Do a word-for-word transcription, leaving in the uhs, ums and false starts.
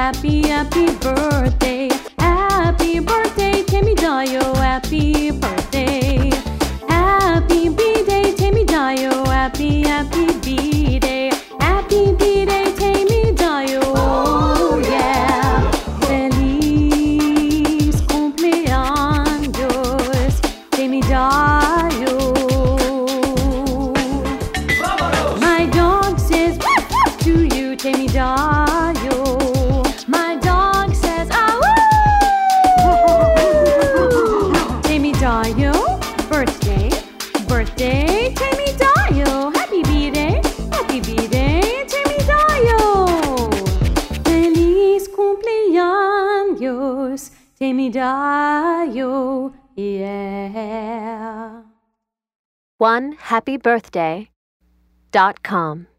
happy, happy birthday. Happy birthday, Temidayo, happy birthday. Happy B-Day, Temidayo, happy, happy B-Day. Happy B-Day, Temidayo, oh yeah. Feliz cumpleaños, Temidayo. My dog says woof woof to you, Temidayo. My dog says ah woo. Temidayo, birthday, birthday, Temidayo. Happy B-Day, happy B-Day, Temidayo. Feliz cumpleaños, Temidayo, yeah. one happy birthday dot com